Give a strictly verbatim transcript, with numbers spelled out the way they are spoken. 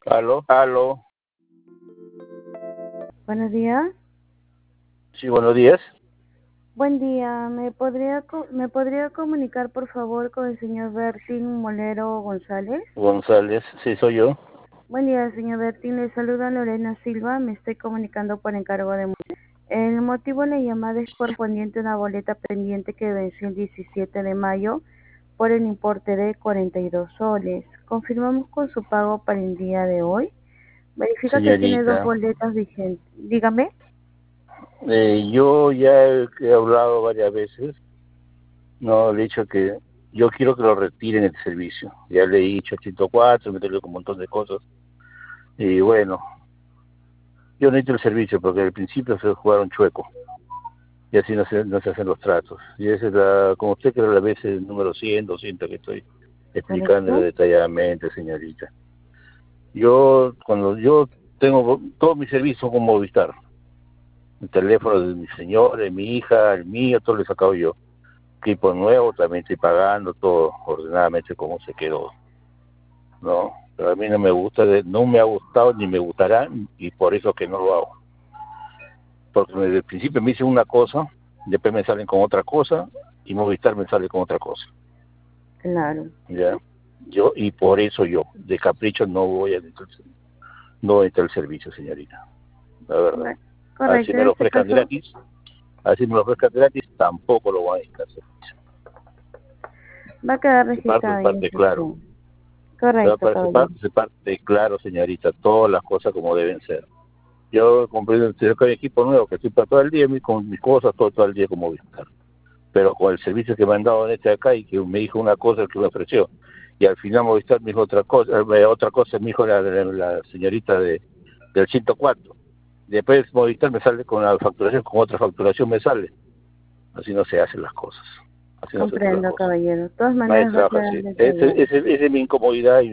Aló, aló. Buenos días. Sí, buenos días. Buen día. ¿Me podría co- me podría comunicar por favor con el señor Bertín Molero González? González, sí, soy yo. Buen día, señor Bertín. Le saluda Lorena Silva. Me estoy comunicando por encargo de... El motivo de la llamada es correspondiente a una boleta pendiente que venció el diecisiete de mayo por el importe de cuarenta y dos soles. Confirmamos con su pago para el día de hoy. Verifica que tiene dos Señorita, boletas vigentes. Dígame. eh, yo ya he, he hablado varias veces, no, le he dicho que yo quiero que lo retiren el servicio. Ya le he dicho ciento cuatro, me tengo con un montón de cosas. Y bueno, yo necesito el servicio porque al principio se jugaron chueco. Y así no se, no se hacen los tratos. Y esa es la, como usted creo la vez el número cien, doscientos que estoy explicándole ¿Correcto? detalladamente, señorita. Yo, cuando yo tengo todos mis servicios con Movistar, el teléfono de mi señora, de mi hija, el mío, todo lo he sacado yo. Equipo nuevo, también estoy pagando todo ordenadamente como se quedó. No, pero a mí no me gusta, no me ha gustado ni me gustará y por eso que no lo hago. Porque desde el principio me dicen una cosa, después me salen con otra cosa y Movistar me sale con otra cosa. Claro. ¿Ya? Yo, y por eso yo, de capricho, no voy a no voy a entrar el servicio, señorita. La verdad. Bueno, Así correcto, me en lo este ofrezcan caso, gratis, así me lo ofrezcan gratis, tampoco lo voy a entrar el servicio. va a quedar Se parte, se registrado en el parte claro. sistema. Correcto, Se caballero. parte, se parte claro, señorita, todas las cosas como deben ser. Yo compré un equipo nuevo que estoy para todo el día, con mis cosas todo, todo el día como Movistar. Pero con el servicio que me han dado en este acá y que me dijo una cosa que me ofreció. Y al final Movistar me dijo otra cosa, eh, otra cosa me dijo la, la, la señorita de, del ciento cuatro. Después Movistar me sale con la facturación, con otra facturación me sale. Así no se hacen las cosas. Así no se hacen las Comprendo, cosas. caballero. De todas Nadie maneras va a trabaja quedar así. Esa detallado. es mi incomodidad y